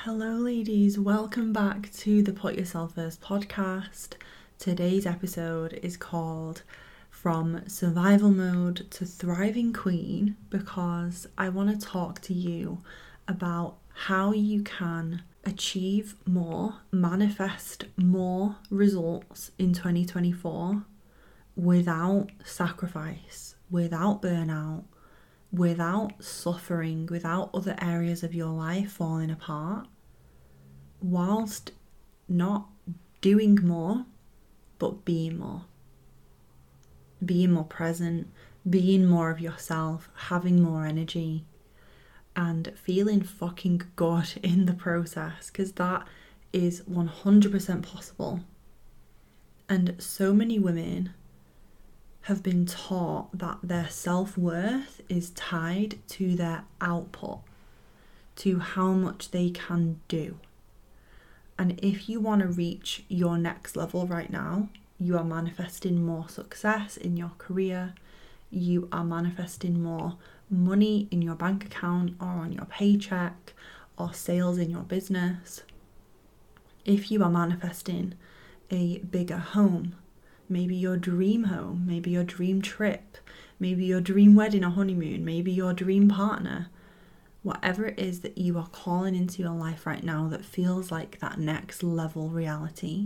Hello, ladies. Welcome back to the Put Yourself First podcast. Today's episode is called From Survival Mode to Thriving Queen because I want to talk to you about how you can achieve more, manifest more results in 2024 without sacrifice, without burnout, without suffering, without other areas of your life falling apart, whilst not doing more, but being more. Being more present, being more of yourself, having more energy, and feeling fucking good in the process, because that is 100% possible. And so many women have been taught that their self-worth is tied to their output, to how much they can do. And if you want to reach your next level right now, you are manifesting more success in your career, you are manifesting more money in your bank account or on your paycheck or sales in your business. If you are manifesting a bigger home, maybe your dream home, maybe your dream trip, maybe your dream wedding or honeymoon, maybe your dream partner, whatever it is that you are calling into your life right now that feels like that next level reality,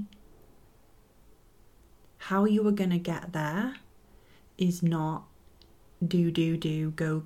how you are going to get there is not do, go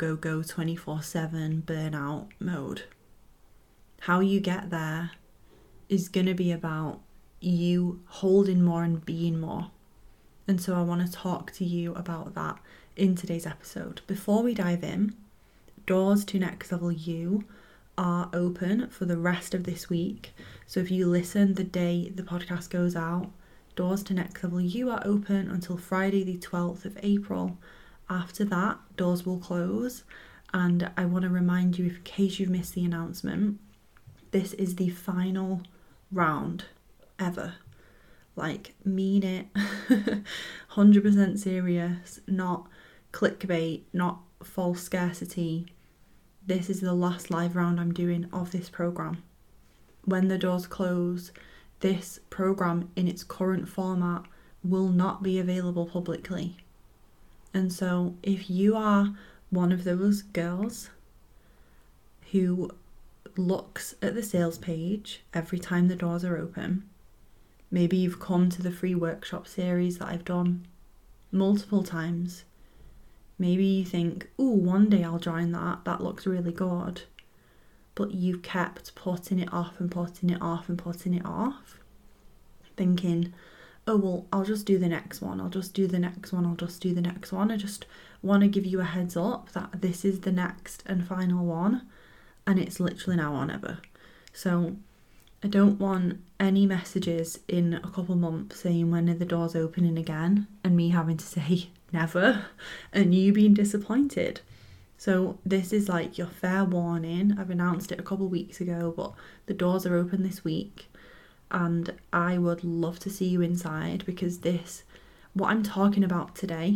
24/7 burnout mode. How you get there is going to be about you holding more and being more. And so I want to talk to you about that in today's episode. Before we dive in, doors to Next Level You are open for the rest of this week. So if you listen the day the podcast goes out, doors to Next Level You are open until Friday the 12th of April. After that, doors will close. And I want to remind you, in case you've missed the announcement, this is the final round ever. Like, mean it. 100% serious, not clickbait, not false scarcity. This is the last live round I'm doing of this program. When the doors close, this program in its current format will not be available publicly. And so if you are one of those girls who looks at the sales page every time the doors are open, maybe you've come to the free workshop series that I've done multiple times. Maybe you think, ooh, one day I'll join that. That looks really good. But you've kept putting it off and putting it off and putting it off. Thinking, oh, well, I'll just do the next one. I'll just do the next one. I'll just do the next one. I just want to give you a heads up that this is the next and final one. And it's literally now or never. So I don't want any messages in a couple months saying when are the doors opening again and me having to say never and you being disappointed. So this is like your fair warning. I've announced it a couple weeks ago, but the doors are open this week and I would love to see you inside, because what I'm talking about today,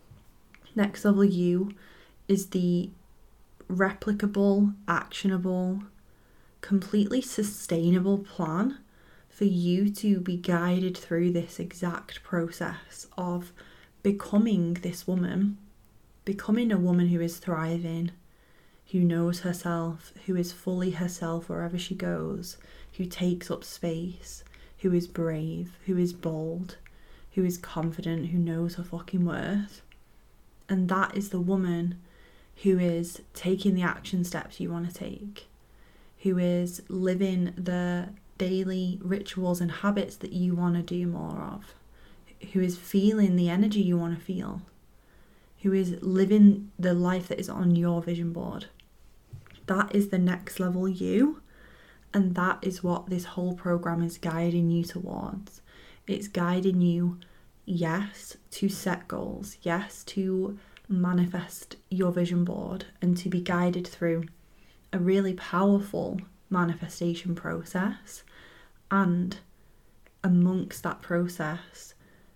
Next Level You, is the replicable, actionable, completely sustainable plan for you to be guided through this exact process of becoming this woman, becoming a woman who is thriving, who knows herself, who is fully herself wherever she goes, who takes up space, who is brave, who is bold, who is confident, who knows her fucking worth. And that is the woman who is taking the action steps you want to take, who is living the daily rituals and habits that you want to do more of, who is feeling the energy you want to feel, who is living the life that is on your vision board. That is the next level you, and that is what this whole program is guiding you towards. It's guiding you, yes, to set goals, yes, to manifest your vision board and to be guided through a really powerful manifestation process. And amongst that process,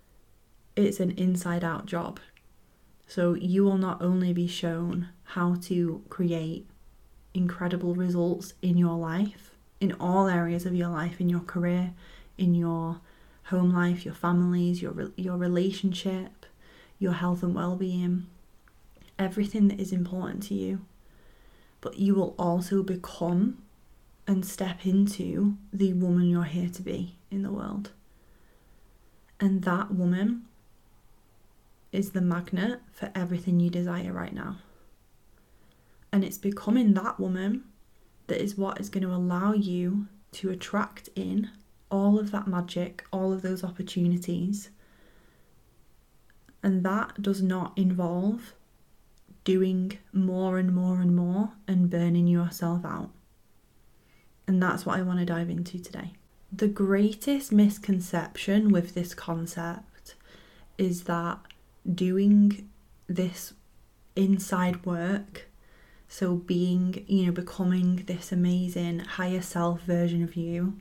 it's an inside out job. So you will not only be shown how to create incredible results in your life, in all areas of your life, in your career, in your home life, your families, your relationship, your health and well-being, everything that is important to you. But you will also become and step into the woman you're here to be in the world. And that woman is the magnet for everything you desire right now. And it's becoming that woman that is what is going to allow you to attract in all of that magic, all of those opportunities. And that does not involve doing more and more and more and burning yourself out. And that's what I want to dive into today. The greatest misconception with this concept is that doing this inside work, so being, becoming this amazing higher self version of you,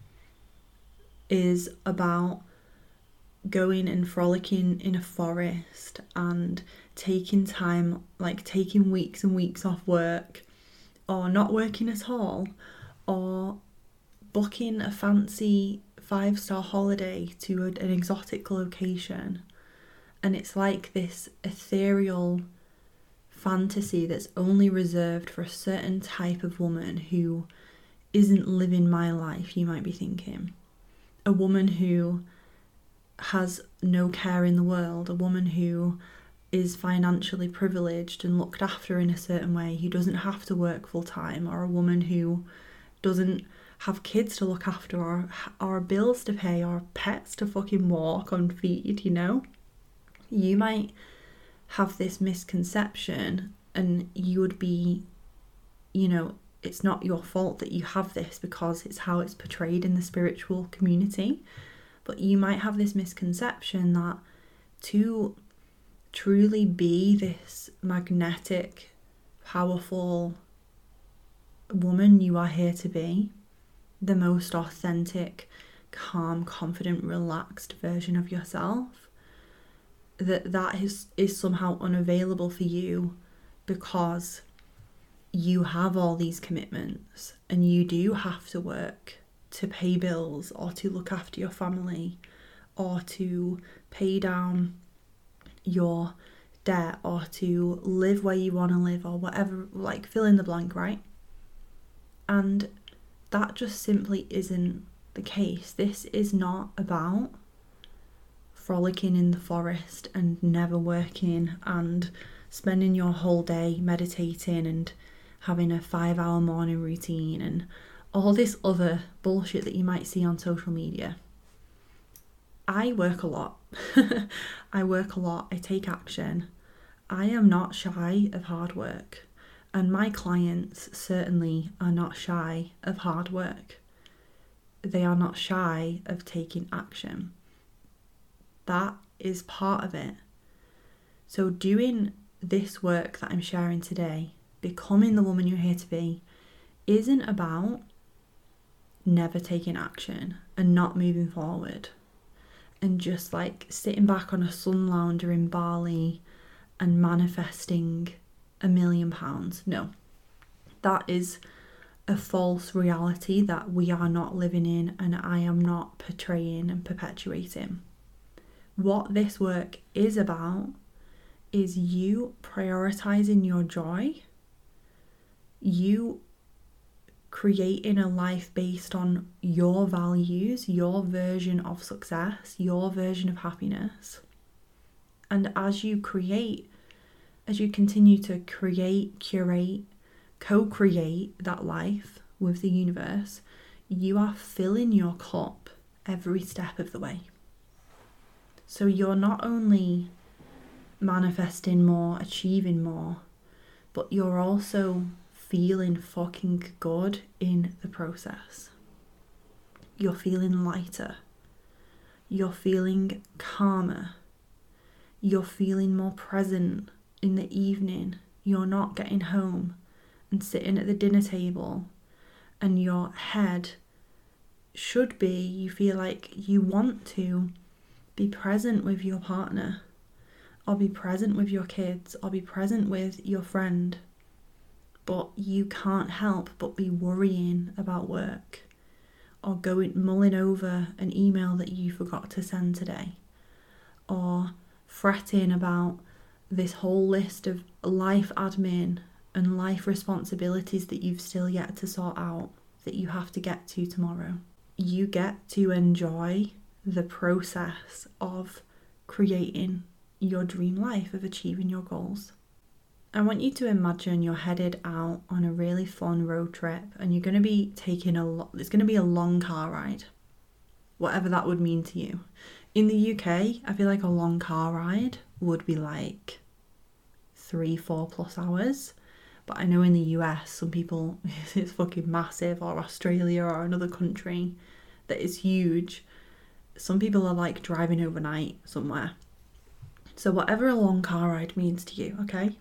is about going and frolicking in a forest and taking time, like taking weeks and weeks off work, or not working at all, or booking a fancy 5-star holiday to an exotic location. And it's like this ethereal fantasy that's only reserved for a certain type of woman who isn't living my life, you might be thinking. A woman who has no care in the world, a woman who is financially privileged and looked after in a certain way, who doesn't have to work full time, or a woman who doesn't have kids to look after, or bills to pay, or pets to fucking walk and feed, You might have this misconception, and you would be, it's not your fault that you have this, because it's how it's portrayed in the spiritual community. But you might have this misconception that to truly be this magnetic, powerful woman you are here to be, the most authentic, calm, confident, relaxed version of yourself, that is somehow unavailable for you because you have all these commitments and you do have to work to pay bills, or to look after your family, or to pay down your debt, or to live where you want to live, or whatever, like fill in the blank, right? And that just simply isn't the case. This is not about frolicking in the forest and never working and spending your whole day meditating and having a 5-hour morning routine and all this other bullshit that you might see on social media. I work a lot. I take action. I am not shy of hard work. And my clients certainly are not shy of hard work. They are not shy of taking action. That is part of it. So doing this work that I'm sharing today, becoming the woman you're here to be, isn't about never taking action and not moving forward and just like sitting back on a sun lounger in Bali and manifesting £1 million. No, that is a false reality that we are not living in, and I am not portraying and perpetuating. What this work is about is you prioritizing your joy, you creating a life based on your values, your version of success, your version of happiness. And as you continue to create, curate, co-create that life with the universe, you are filling your cup every step of the way. So you're not only manifesting more, achieving more, but you're also feeling fucking good in the process. You're feeling lighter. You're feeling calmer. You're feeling more present in the evening. You're not getting home and sitting at the dinner table and your head should be, you feel like you want to be present with your partner, or be present with your kids, or be present with your friend. but you can't help but be worrying about work, or mulling over an email that you forgot to send today, or fretting about this whole list of life admin and life responsibilities that you've still yet to sort out, that you have to get to tomorrow. You get to enjoy the process of creating your dream life, of achieving your goals. I want you to imagine you're headed out on a really fun road trip, and you're going to be taking it's going to be a long car ride, whatever that would mean to you. In the UK, I feel like a long car ride would be like 3-4+ hours. But I know in the US, some people, it's fucking massive, or Australia or another country that is huge. Some people are like driving overnight somewhere. So whatever a long car ride means to you, okay?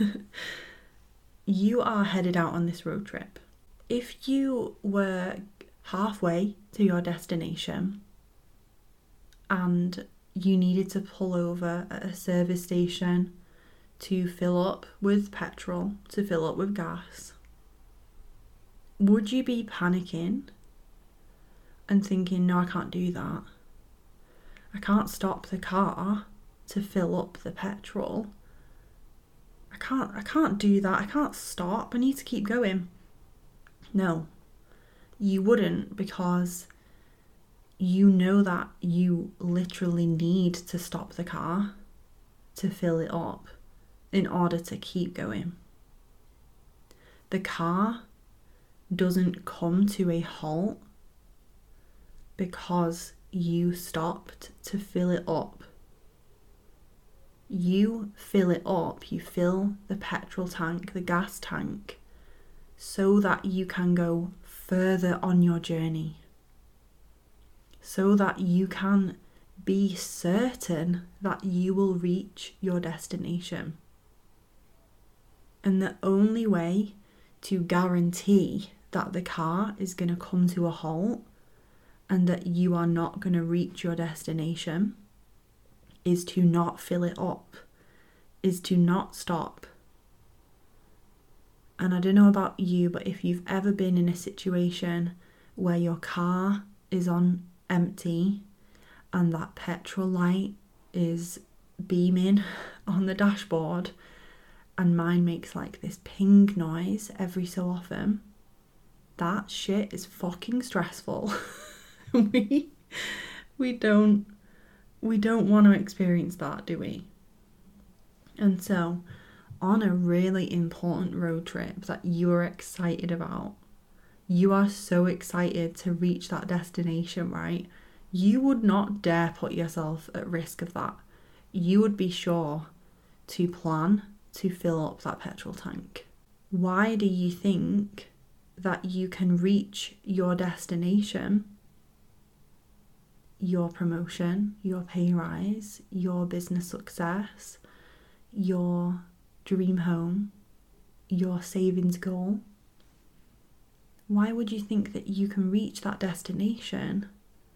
You are headed out on this road trip. If you were halfway to your destination and you needed to pull over at a service station to fill up with petrol, to fill up with gas, would you be panicking and thinking, no, I can't do that. I can't stop the car to fill up the petrol. I can't do that. I can't stop. I need to keep going. No, you wouldn't, because you know that you literally need to stop the car to fill it up in order to keep going. The car doesn't come to a halt because you stopped to fill it up. You fill it up, you fill the petrol tank, the gas tank, so that you can go further on your journey, so that you can be certain that you will reach your destination. And the only way to guarantee that the car is going to come to a halt and that you are not going to reach your destination is to not fill it up, is to not stop. And I don't know about you, but if you've ever been in a situation where your car is on empty and that petrol light is beaming on the dashboard, and mine makes like this ping noise every so often, that shit is fucking stressful. we don't want to experience that, do we? And so, on a really important road trip that you are excited about, you are so excited to reach that destination, right? You would not dare put yourself at risk of that. You would be sure to plan to fill up that petrol tank. Why do you think that you can reach your destination, your promotion, your pay rise, your business success, your dream home, your savings goal? Why would you think that you can reach that destination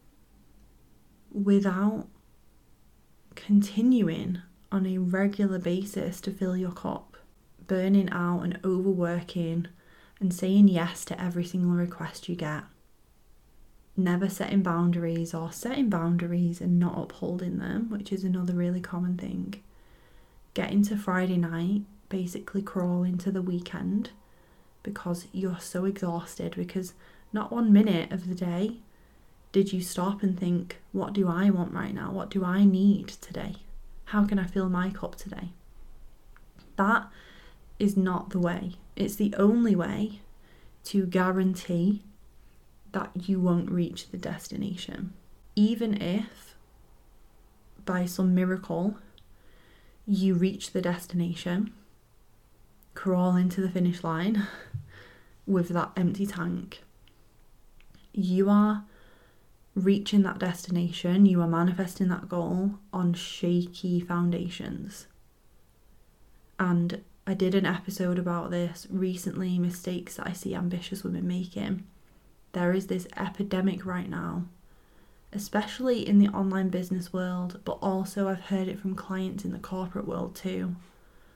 without continuing on a regular basis to fill your cup, burning out and overworking and saying yes to every single request you get, never setting boundaries, or setting boundaries and not upholding them, which is another really common thing, getting to Friday night, basically crawling to the weekend because you're so exhausted, because not 1 minute of the day did you stop and think, what do I want right now? What do I need today? How can I fill my cup today? That is not the way. It's the only way to guarantee that you won't reach the destination. Even if, by some miracle, you reach the destination, crawl into the finish line with that empty tank, you are reaching that destination, you are manifesting that goal on shaky foundations. And I did an episode about this recently, mistakes that I see ambitious women making. There is this epidemic right now, especially in the online business world, but also I've heard it from clients in the corporate world too,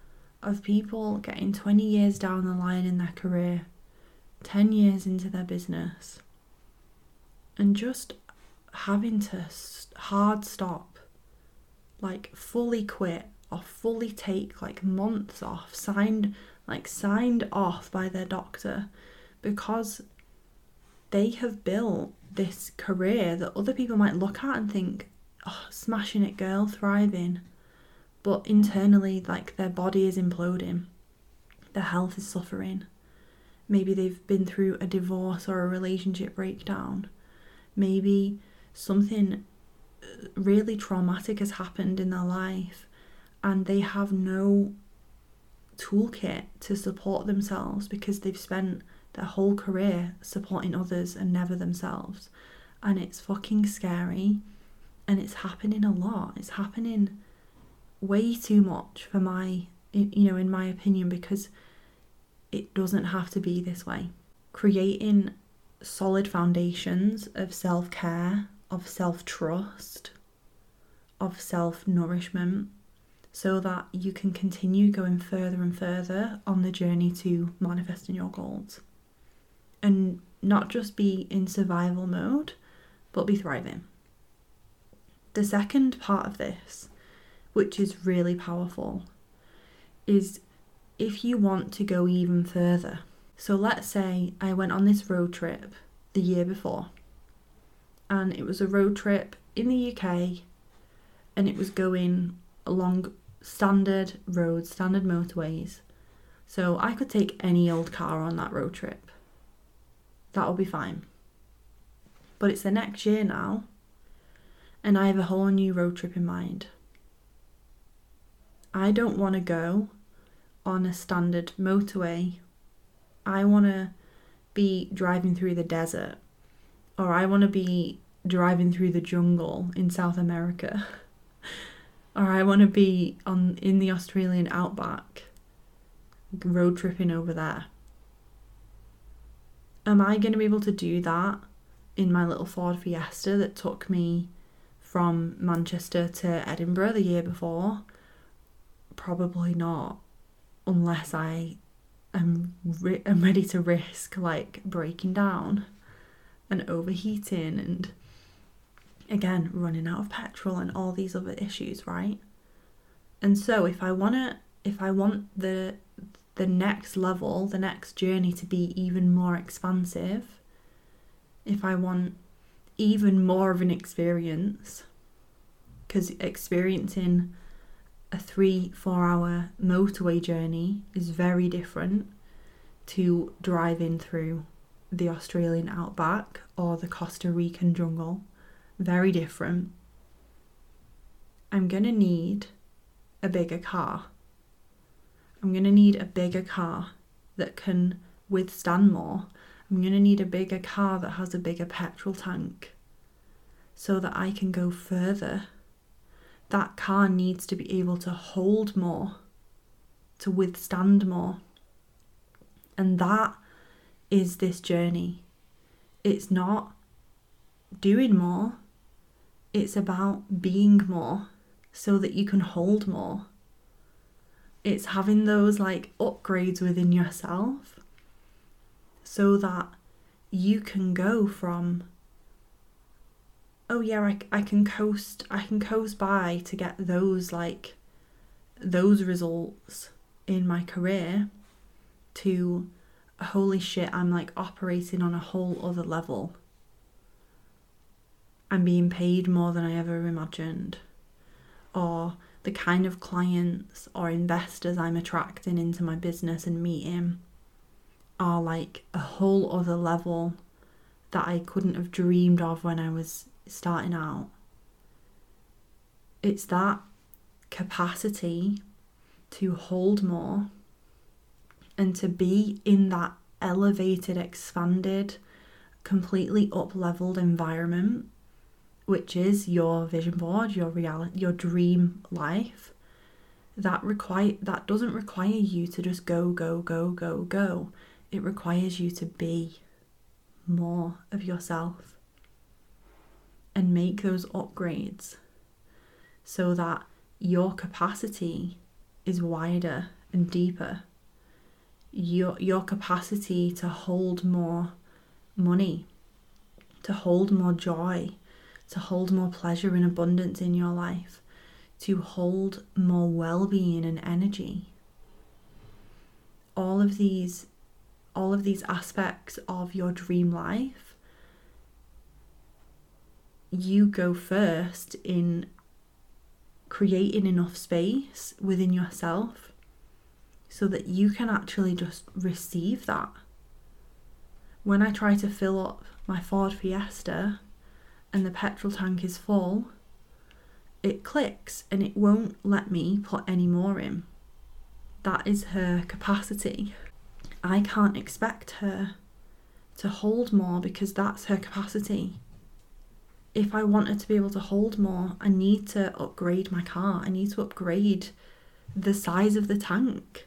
of people getting 20 years down the line in their career, 10 years into their business, and just having to hard stop, like fully quit or fully take like months off, signed off by their doctor, because they have built this career that other people might look at and think, oh, smashing it girl, thriving. But internally, like, their body is imploding. Their health is suffering. Maybe they've been through a divorce or a relationship breakdown. Maybe something really traumatic has happened in their life and they have no toolkit to support themselves because they've spent their whole career supporting others and never themselves. And it's fucking scary, and it's happening a lot. It's happening way too much for in my opinion, because it doesn't have to be this way. Creating solid foundations of self-care, of self-trust, of self-nourishment, so that you can continue going further and further on the journey to manifesting your goals. And not just be in survival mode, but be thriving. The second part of this, which is really powerful, is if you want to go even further. So let's say I went on this road trip the year before, and it was a road trip in the UK, and it was going along standard roads, standard motorways. So I could take any old car on that road trip. That'll be fine. But it's the next year now, and I have a whole new road trip in mind. I don't want to go on a standard motorway. I want to be driving through the desert, or I want to be driving through the jungle in South America, or I want to be in the Australian outback, road tripping over there. Am I going to be able to do that in my little Ford Fiesta that took me from Manchester to Edinburgh the year before? Probably not, unless I am ready to risk like breaking down and overheating and again running out of petrol and all these other issues, right? And so if I want the next level, the next journey to be even more expansive, if I want even more of an experience, because experiencing a 3-4 hour motorway journey is very different to driving through the Australian outback or the Costa Rican jungle. Very different. I'm going to need a bigger car. I'm going to need a bigger car that can withstand more. I'm going to need a bigger car that has a bigger petrol tank so that I can go further. That car needs to be able to hold more, to withstand more. And that is this journey. It's not doing more. It's about being more so that you can hold more. It's having those like upgrades within yourself so that you can go from, oh yeah, I can coast by to get those results in my career, to holy shit, I'm like operating on a whole other level. I'm being paid more than I ever imagined. Or the kind of clients or investors I'm attracting into my business and meeting are like a whole other level that I couldn't have dreamed of when I was starting out. It's that capacity to hold more and to be in that elevated, expanded, completely up-leveled environment, which is your vision board, your reality, your dream life. That doesn't require you to just go. It requires you to be more of yourself and make those upgrades so that your capacity is wider and deeper. Your capacity to hold more money, to hold more joy, to hold more pleasure and abundance in your life, to hold more well-being and energy. All of these aspects of your dream life, you go first in creating enough space within yourself so that you can actually just receive that. When I try to fill up my Ford Fiesta and the petrol tank is full, it clicks and it won't let me put any more in. That is her capacity. I can't expect her to hold more because that's her capacity. If I want her to be able to hold more, I need to upgrade my car. I need to upgrade the size of the tank.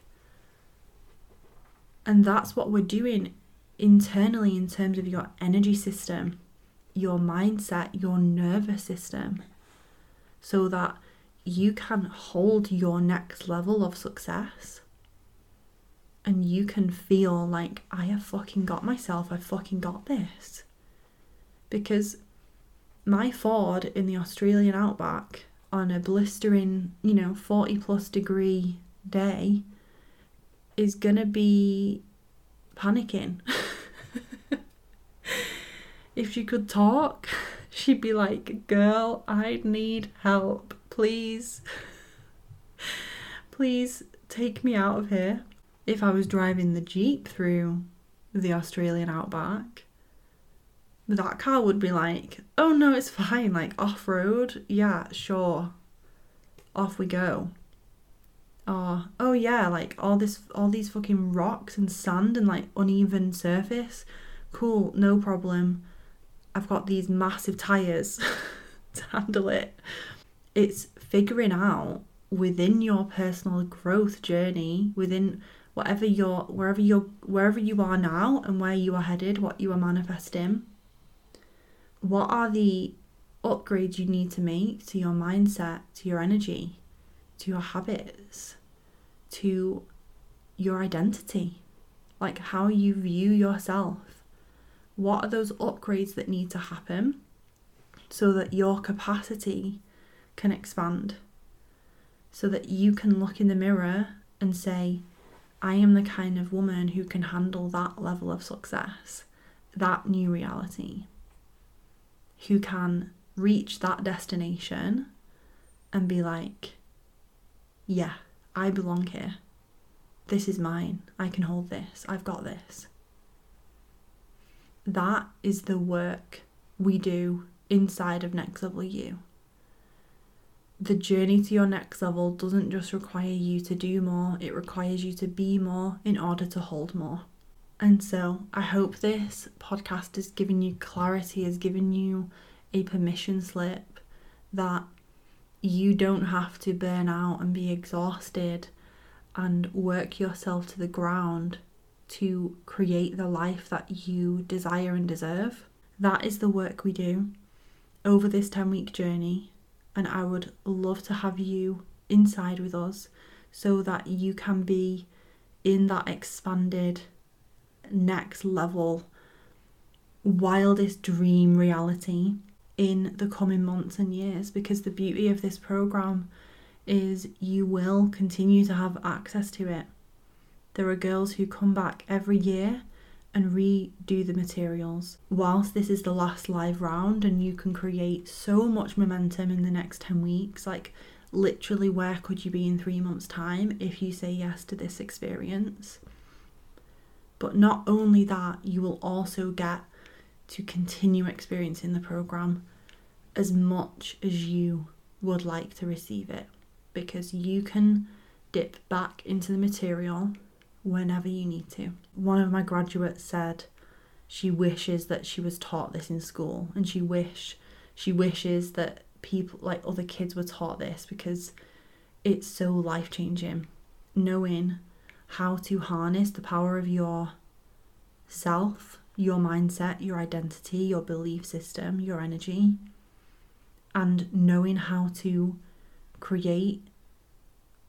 And that's what we're doing internally in terms of your energy system, your mindset, your nervous system, so that you can hold your next level of success and you can feel like, I have fucking got myself, I've fucking got this. Because my Ford in the Australian outback on a blistering, 40 plus degree day is gonna be panicking. If she could talk, she'd be like, girl, I need help, please. Please take me out of here. If I was driving the Jeep through the Australian outback, that car would be like, oh no, it's fine, like off-road, yeah, sure, off we go. Oh yeah, like all these fucking rocks and sand and like uneven surface, cool, no problem. I've got these massive tyres to handle it. It's figuring out within your personal growth journey, within wherever you are now and where you are headed, what you are manifesting. What are the upgrades you need to make to your mindset, to your energy, to your habits, to your identity? Like how you view yourself. What are those upgrades that need to happen so that your capacity can expand? So that you can look in the mirror and say, I am the kind of woman who can handle that level of success, that new reality, who can reach that destination and be like, yeah, I belong here. This is mine. I can hold this. I've got this. That is the work we do inside of Next Level You. The journey to your next level doesn't just require you to do more, it requires you to be more in order to hold more. And so I hope this podcast has given you clarity, has given you a permission slip that you don't have to burn out and be exhausted and work yourself to the ground to create the life that you desire and deserve. That is the work we do over this 10-week journey, and I would love to have you inside with us so that you can be in that expanded next level wildest dream reality in the coming months and years, because the beauty of this program is you will continue to have access to it. There are girls who come back every year and redo the materials whilst this is the last live round, and you can create so much momentum in the next 10 weeks. Like literally, where could you be in 3 months' time if you say yes to this experience? But not only that, you will also get to continue experiencing the program as much as you would like to receive it, because you can dip back into the material whenever you need to. One of my graduates said she wishes that she was taught this in school, and she wishes that people, like other kids, were taught this, because it's so life-changing knowing how to harness the power of your self, your mindset, your identity, your belief system, your energy, and knowing how to create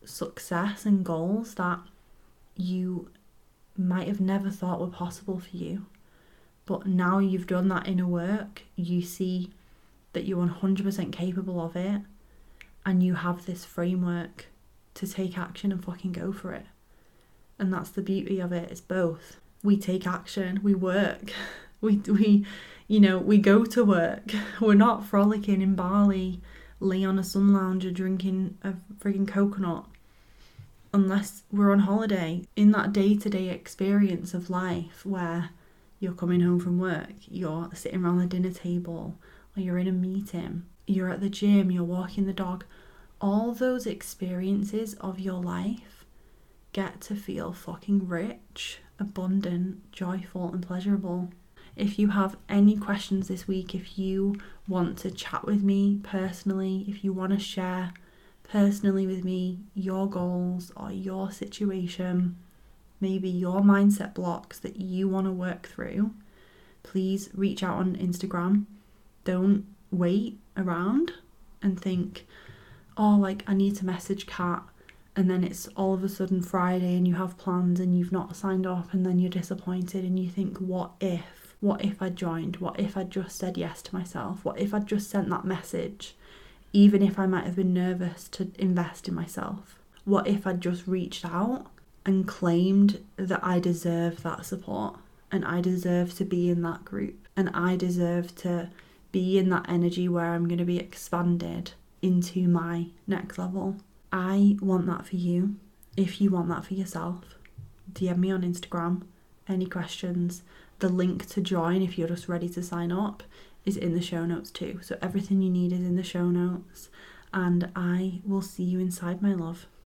success and goals that you might have never thought were possible for you. But now you've done that inner work, you see that you're 100% capable of it, and you have this framework to take action and fucking go for it. And that's the beauty of it. It's both. We take action, we work, we go to work. We're not frolicking in Bali, lay on a sun lounger drinking a frigging coconut, unless we're on holiday. In that day-to-day experience of life where you're coming home from work, you're sitting around the dinner table, or you're in a meeting, you're at the gym, you're walking the dog, all those experiences of your life get to feel fucking rich, abundant, joyful and pleasurable. If you have any questions this week, if you want to chat with me personally, if you want to share personally with me your goals or your situation, maybe your mindset blocks that you want to work through, please reach out on Instagram. Don't wait around and think, oh, like I need to message Kat, and then it's all of a sudden Friday and you have plans and you've not signed off, and then you're disappointed and you think, what if I joined? What if I just said yes to myself? What if I just sent that message, even if I might have been nervous to invest in myself? What if I just reached out and claimed that I deserve that support, and I deserve to be in that group, and I deserve to be in that energy where I'm going to be expanded into my next level? I want that for you. If you want that for yourself, DM me on Instagram. Any questions? The link to join, if you're just ready to sign up, is in the show notes too. So everything you need is in the show notes, and I will see you inside, my love.